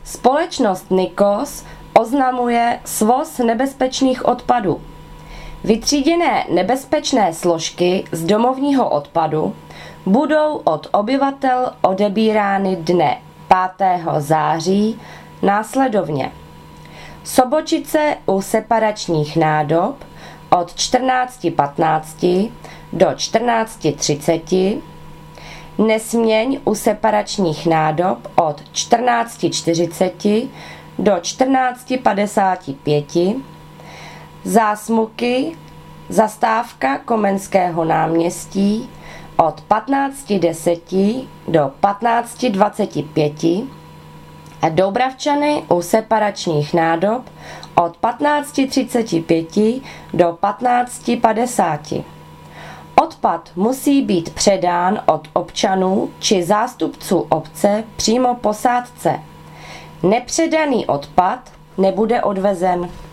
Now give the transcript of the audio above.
Společnost Nikos oznamuje svoz nebezpečných odpadů. Vytříděné nebezpečné složky z domovního odpadu budou od obyvatel odebírány dne 5. září následovně. Sobočice u separačních nádob od 14:15 do 14:30, Nesměň u separačních nádob od 14:40 do 14:55, Zásmuky, zastávka Komenského náměstí od 15:10 do 15:25 a Doubravčany u separačních nádob od 15:35 do 15:50. Odpad musí být předán od občanů či zástupců obce přímo posádce. Nepředaný odpad nebude odvezen.